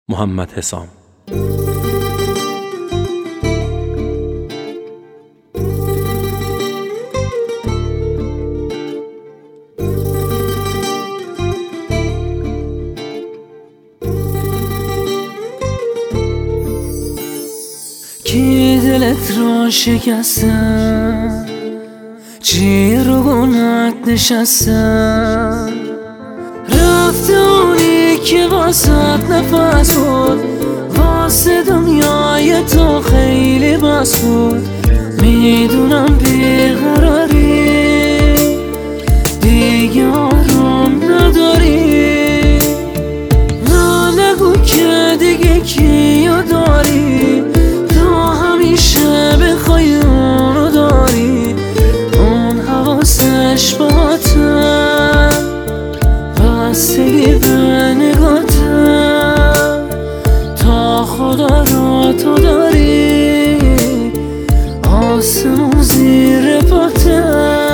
محمد حسام. کی دلت را شکستن، چی رو گناهت نشستن، رفته اونی که واسه نفس بود، واسه دنیای تو خیلی بس بود. میدونم بیقراری دیگه آرام نداری، نه نگو که دیگه کیو داری، همیشه بخوای اونو داری، اون حواسش باته، بستگی به نگاته، تا خدا را تو داری، آسمون زیر پاته.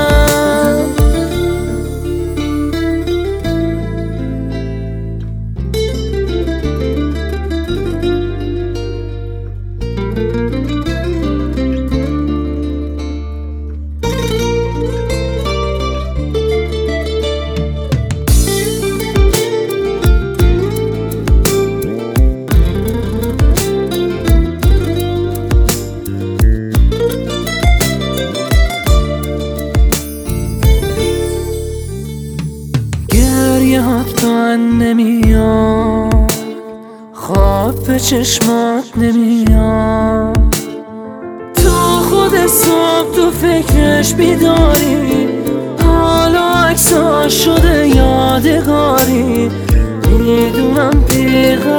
گریهات من نمیاد، خواب به چشمات نمیاد، تو خود صبح تو فکرش بیداری، حالا عکساش شده یادگاری. میدونم